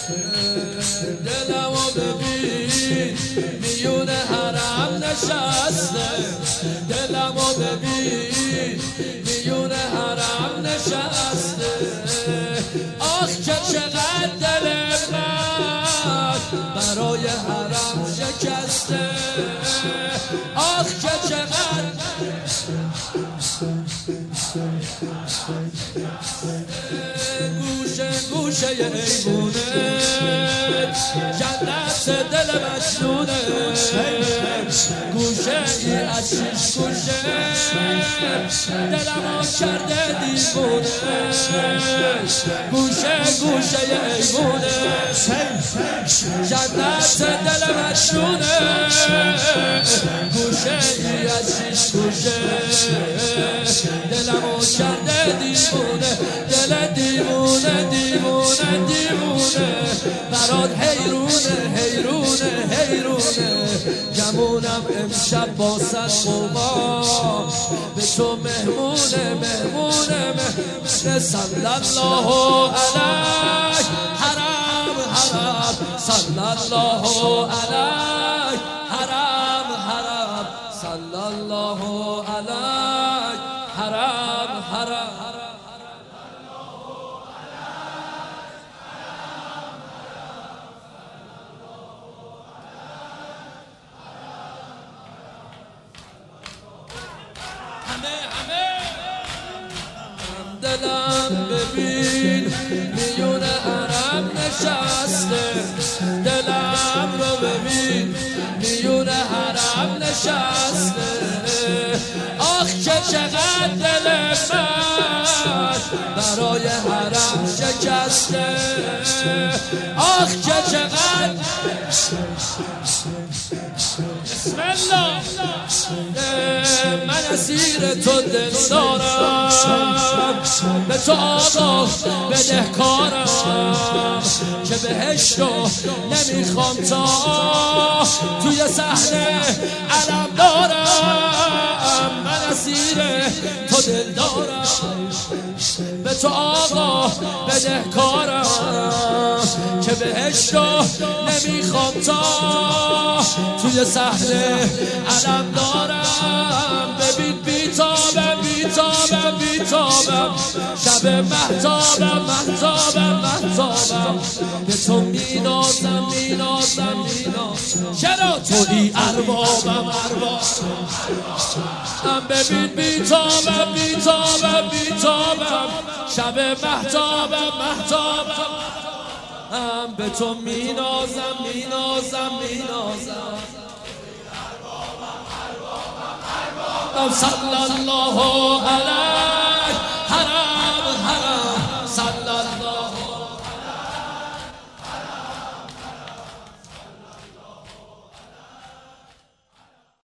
دلمو ببین میون حرم نشسته، دلمو ببین میون حرم نشسته. آخ که چقدر دل من برای حرم شکسته، آخ که چقدر گوشه گوشه ایوونه جنت دل مجنونه، گوشه ای از شش گوشه دلمو کرده دیوونه، گوشه گوشه ایوونه جنت دل مجنونه، گوشه ای از شش گوشه دلمو کرده دیوونه، دل دیوونه دیوونه دیوونه برات حیرونه حیرونه حیرونه. گمونم امشب با صد قوا به تو مهمونه مهمونه مهمونه. صلی الله علیه حرم حرم، صلی الله علیه حرم حرم، صلی الله علیه حرم حرم. دلم ببین میون حرم نشسته، دلم رو ببین میون حرم نشسته. آخ که چقدر دل من برای حرم شکسته، آخ که چقدر بسم الله. من اسیر تو دل دارم، به تو آقا بدهکارم، که بهشتو نمیخوام تا توی صحنه علم دارم. من اسیر تو دل دارم، به تو آقا بدهکارم، که بهشتو نمیخوام تا توی صحنه علم دارم. ببین بیتابم بیتابم بیتابم، شب مهتابم مهتابم مهتابم، به تو مینازم مینازم مینازم. چرا تویی اربابم اربابم. ببین بیتابم بیتابم بیتابم، شب مهتابم مهتابم، به تو مینازم مینازم مینازم. صلی الله علیه